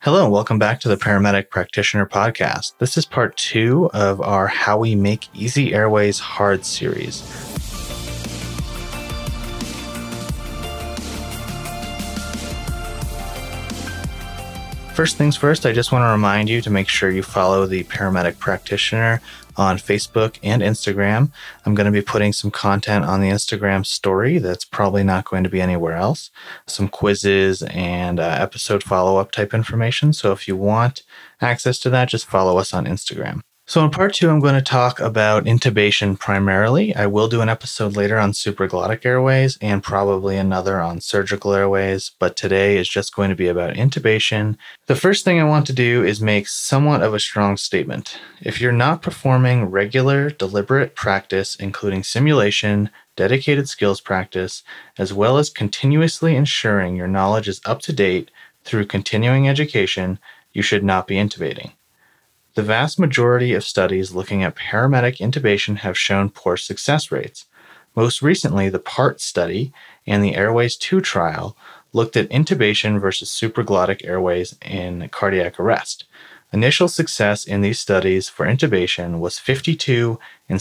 Hello, and welcome back to the Paramedic Practitioner Podcast. This is part 2 of our How We Make Easy Airways Hard series. First things first, I just want to remind you to make sure you follow the Paramedic Practitioner on Facebook and Instagram. I'm going to be putting some content on the Instagram story that's probably not going to be anywhere else. Some quizzes and episode follow-up type information. So if you want access to that, just follow us on Instagram. So in part 2, I'm going to talk about intubation primarily. I will do an episode later on supraglottic airways and probably another on surgical airways, but today is just going to be about intubation. The first thing I want to do is make somewhat of a strong statement. If you're not performing regular, deliberate practice, including simulation, dedicated skills practice, as well as continuously ensuring your knowledge is up to date through continuing education, you should not be intubating. The vast majority of studies looking at paramedic intubation have shown poor success rates. Most recently, the PART study and the Airways 2 trial looked at intubation versus supraglottic airways in cardiac arrest. Initial success in these studies for intubation was 52 and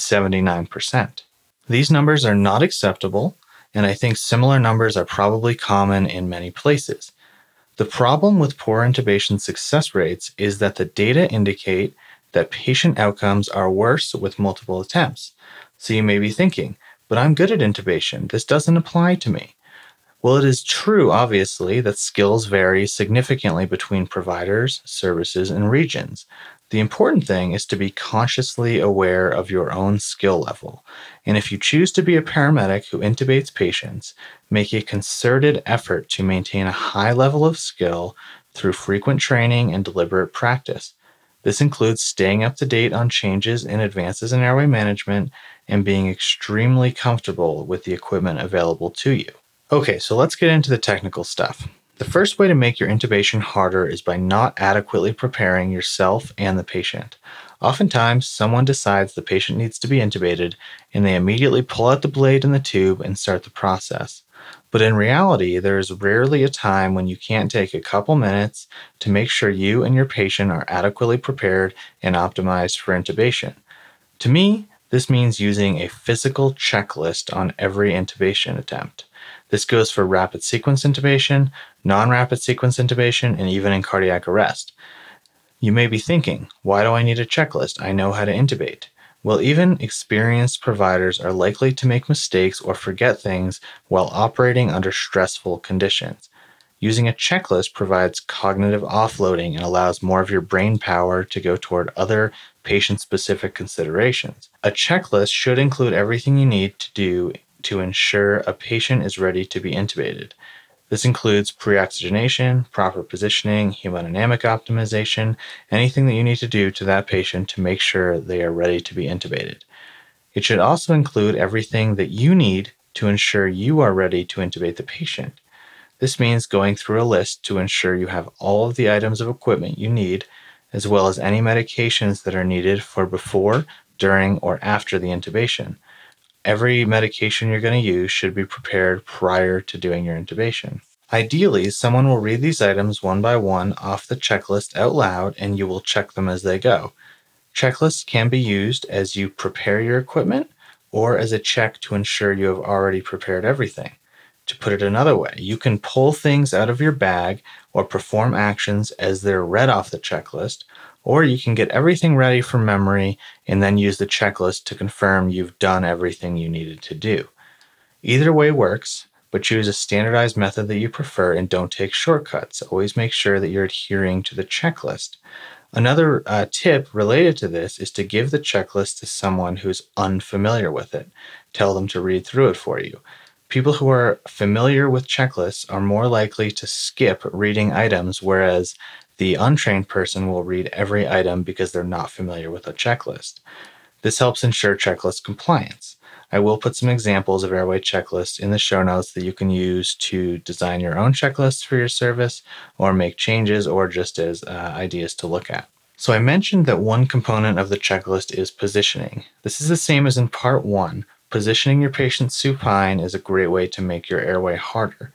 79%. These numbers are not acceptable, and I think similar numbers are probably common in many places. The problem with poor intubation success rates is that the data indicate that patient outcomes are worse with multiple attempts. So you may be thinking, but I'm good at intubation. This doesn't apply to me. Well, it is true, obviously, that skills vary significantly between providers, services, and regions. The important thing is to be consciously aware of your own skill level. And if you choose to be a paramedic who intubates patients, make a concerted effort to maintain a high level of skill through frequent training and deliberate practice. This includes staying up to date on changes and advances in airway management and being extremely comfortable with the equipment available to you. Okay, so let's get into the technical stuff. The first way to make your intubation harder is by not adequately preparing yourself and the patient. Oftentimes, someone decides the patient needs to be intubated, and they immediately pull out the blade and the tube and start the process. But in reality, there is rarely a time when you can't take a couple minutes to make sure you and your patient are adequately prepared and optimized for intubation. To me, this means using a physical checklist on every intubation attempt. This goes for rapid sequence intubation, non-rapid sequence intubation, and even in cardiac arrest. You may be thinking, why do I need a checklist? I know how to intubate. Well, even experienced providers are likely to make mistakes or forget things while operating under stressful conditions. Using a checklist provides cognitive offloading and allows more of your brain power to go toward other patient-specific considerations. A checklist should include everything you need to do to ensure a patient is ready to be intubated. This includes pre-oxygenation, proper positioning, hemodynamic optimization, anything that you need to do to that patient to make sure they are ready to be intubated. It should also include everything that you need to ensure you are ready to intubate the patient. This means going through a list to ensure you have all of the items of equipment you need, as well as any medications that are needed for before, during, or after the intubation. Every medication you're going to use should be prepared prior to doing your intubation. Ideally, someone will read these items one by one off the checklist out loud, and you will check them as they go. Checklists can be used as you prepare your equipment or as a check to ensure you have already prepared everything. To put it another way, you can pull things out of your bag or perform actions as they're read off the checklist, or you can get everything ready from memory and then use the checklist to confirm you've done everything you needed to do. Either way works, but choose a standardized method that you prefer and don't take shortcuts. Always make sure that you're adhering to the checklist. Another tip related to this is to give the checklist to someone who's unfamiliar with it. Tell them to read through it for you. People who are familiar with checklists are more likely to skip reading items, whereas the untrained person will read every item because they're not familiar with a checklist. This helps ensure checklist compliance. I will put some examples of airway checklists in the show notes that you can use to design your own checklists for your service or make changes or just as ideas to look at. So I mentioned that one component of the checklist is positioning. This is the same as in part 1. Positioning your patient supine is a great way to make your airway harder.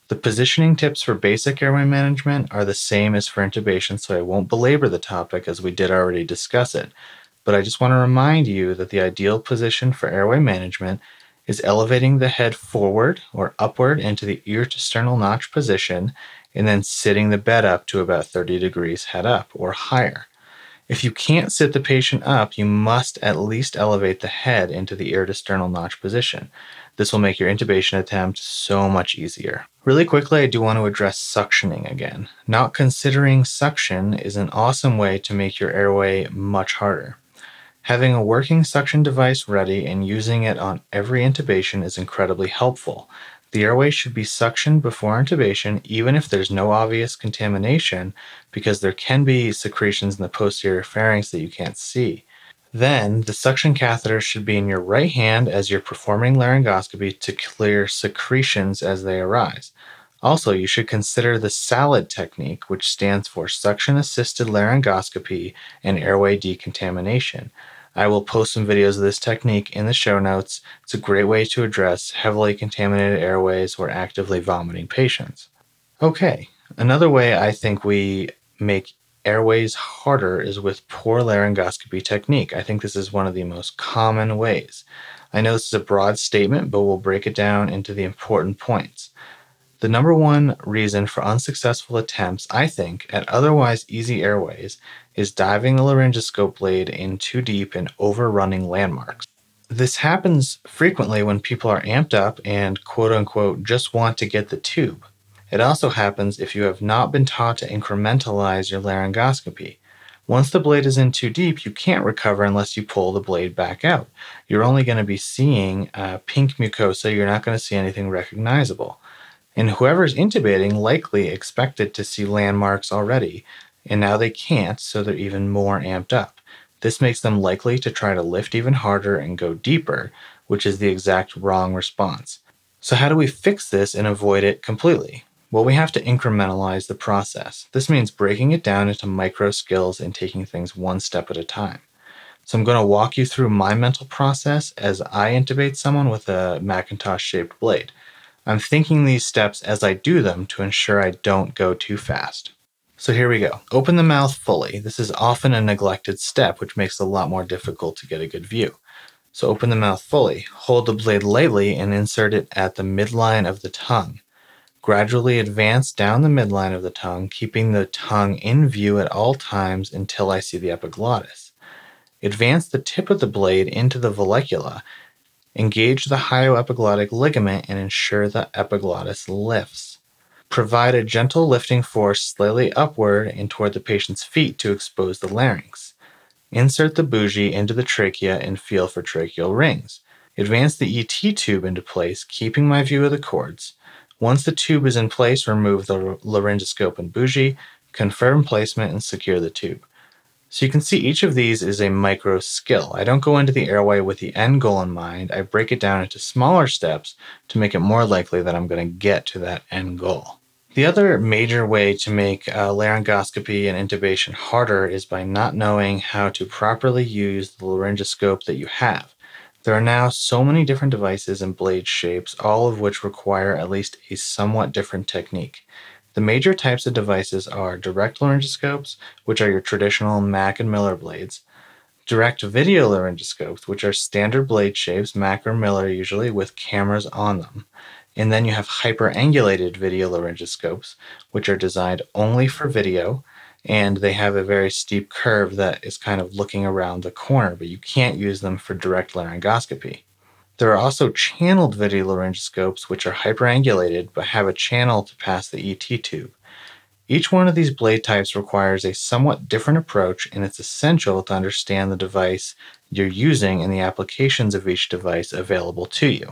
The positioning tips for basic airway management are the same as for intubation, so I won't belabor the topic as we did already discuss it. But I just want to remind you that the ideal position for airway management is elevating the head forward or upward into the ear to sternal notch position and then sitting the bed up to about 30 degrees head up or higher. If you can't sit the patient up, you must at least elevate the head into the ear to sternal notch position. This will make your intubation attempt so much easier. Really quickly, I do want to address suctioning again. Not considering suction is an awesome way to make your airway much harder. Having a working suction device ready and using it on every intubation is incredibly helpful. The airway should be suctioned before intubation, even if there's no obvious contamination, because there can be secretions in the posterior pharynx that you can't see. Then, the suction catheter should be in your right hand as you're performing laryngoscopy to clear secretions as they arise. Also, you should consider the SALAD technique, which stands for Suction-Assisted Laryngoscopy and Airway Decontamination. I will post some videos of this technique in the show notes. It's a great way to address heavily contaminated airways or actively vomiting patients. Okay, another way I think we make airways harder is with poor laryngoscopy technique. I think this is one of the most common ways. I know this is a broad statement, but we'll break it down into the important points. The number one reason for unsuccessful attempts, I think, at otherwise easy airways is diving the laryngoscope blade in too deep and overrunning landmarks. This happens frequently when people are amped up and quote-unquote just want to get the tube. It also happens if you have not been taught to incrementalize your laryngoscopy. Once the blade is in too deep, you can't recover unless you pull the blade back out. You're only going to be seeing pink mucosa. You're not going to see anything recognizable. And whoever's intubating likely expected to see landmarks already, and now they can't, so they're even more amped up. This makes them likely to try to lift even harder and go deeper, which is the exact wrong response. So how do we fix this and avoid it completely? Well, we have to incrementalize the process. This means breaking it down into micro skills and taking things one step at a time. So I'm going to walk you through my mental process as I intubate someone with a Macintosh-shaped blade. I'm thinking these steps as I do them to ensure I don't go too fast. So here we go. Open the mouth fully. This is often a neglected step, which makes it a lot more difficult to get a good view. So open the mouth fully. Hold the blade lightly and insert it at the midline of the tongue. Gradually advance down the midline of the tongue, keeping the tongue in view at all times until I see the epiglottis. Advance the tip of the blade into the vallecula. Engage the hyoepiglottic ligament and ensure the epiglottis lifts. Provide a gentle lifting force slightly upward and toward the patient's feet to expose the larynx. Insert the bougie into the trachea and feel for tracheal rings. Advance the ET tube into place, keeping my view of the cords. Once the tube is in place, remove the laryngoscope and bougie, confirm placement, and secure the tube. So you can see each of these is a micro skill. I don't go into the airway with the end goal in mind. I break it down into smaller steps to make it more likely that I'm going to get to that end goal. The other major way to make laryngoscopy and intubation harder is by not knowing how to properly use the laryngoscope that you have. There are now so many different devices and blade shapes, all of which require at least a somewhat different technique. The major types of devices are direct laryngoscopes, which are your traditional Mac and Miller blades, direct video laryngoscopes, which are standard blade shapes, Mac or Miller usually, with cameras on them. And then you have hyperangulated video laryngoscopes, which are designed only for video, and they have a very steep curve that is kind of looking around the corner, but you can't use them for direct laryngoscopy. There are also channeled video laryngoscopes, which are hyperangulated but have a channel to pass the ET tube. Each one of these blade types requires a somewhat different approach, and it's essential to understand the device you're using and the applications of each device available to you.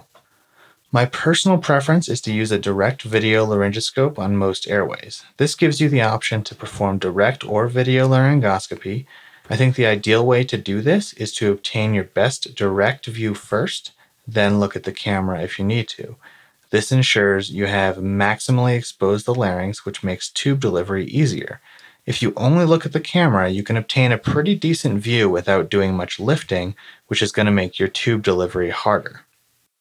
My personal preference is to use a direct video laryngoscope on most airways. This gives you the option to perform direct or video laryngoscopy. I think the ideal way to do this is to obtain your best direct view first, then look at the camera if you need to. This ensures you have maximally exposed the larynx, which makes tube delivery easier. If you only look at the camera, you can obtain a pretty decent view without doing much lifting, which is going to make your tube delivery harder.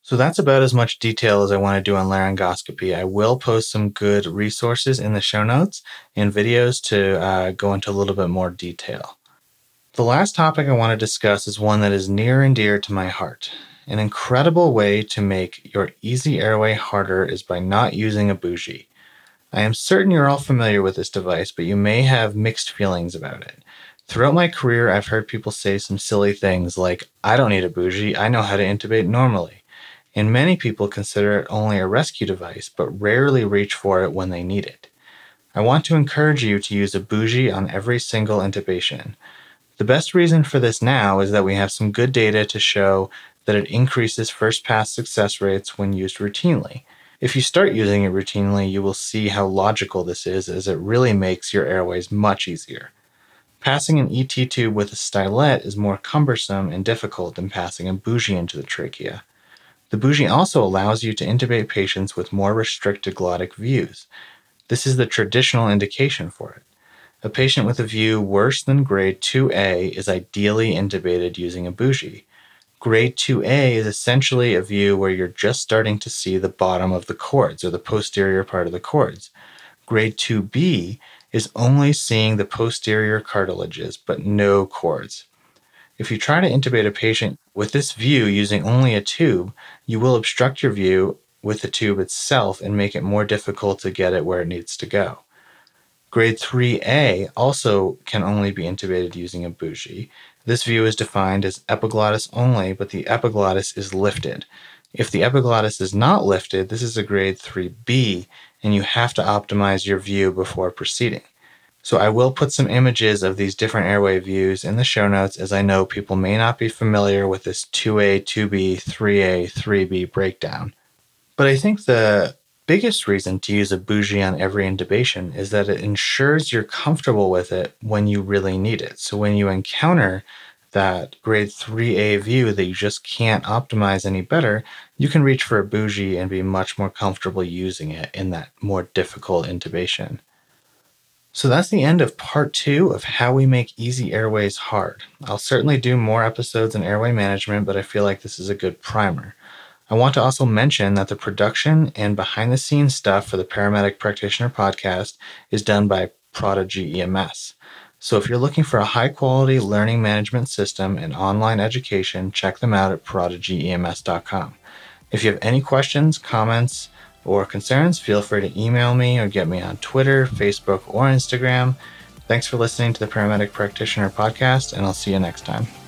So that's about as much detail as I want to do on laryngoscopy. I will post some good resources in the show notes and videos to go into a little bit more detail. The last topic I want to discuss is one that is near and dear to my heart. An incredible way to make your easy airway harder is by not using a bougie. I am certain you're all familiar with this device, but you may have mixed feelings about it. Throughout my career, I've heard people say some silly things like, I don't need a bougie, I know how to intubate normally. And many people consider it only a rescue device, but rarely reach for it when they need it. I want to encourage you to use a bougie on every single intubation. The best reason for this now is that we have some good data to show that it increases first pass success rates when used routinely. If you start using it routinely, you will see how logical this is, as it really makes your airways much easier. Passing an ET tube with a stylet is more cumbersome and difficult than passing a bougie into the trachea. The bougie also allows you to intubate patients with more restricted glottic views. This is the traditional indication for it. A patient with a view worse than grade 2A is ideally intubated using a bougie. Grade 2A is essentially a view where you're just starting to see the bottom of the cords, or the posterior part of the cords. Grade 2B is only seeing the posterior cartilages, but no cords. If you try to intubate a patient with this view using only a tube, you will obstruct your view with the tube itself and make it more difficult to get it where it needs to go. Grade 3A also can only be intubated using a bougie. This view is defined as epiglottis only, but the epiglottis is lifted. If the epiglottis is not lifted, this is a grade 3B, and you have to optimize your view before proceeding. So I will put some images of these different airway views in the show notes, as I know people may not be familiar with this 2A, 2B, 3A, 3B breakdown. But I think the biggest reason to use a bougie on every intubation is that it ensures you're comfortable with it when you really need it. So when you encounter that grade 3A view that you just can't optimize any better, you can reach for a bougie and be much more comfortable using it in that more difficult intubation. So that's the end of part 2 of how we make easy airways hard. I'll certainly do more episodes on airway management, but I feel like this is a good primer. I want to also mention that the production and behind-the-scenes stuff for the Paramedic Practitioner podcast is done by Prodigy EMS. So if you're looking for a high-quality learning management system and online education, check them out at prodigyems.com. If you have any questions, comments, or concerns, feel free to email me or get me on Twitter, Facebook, or Instagram. Thanks for listening to the Paramedic Practitioner podcast, and I'll see you next time.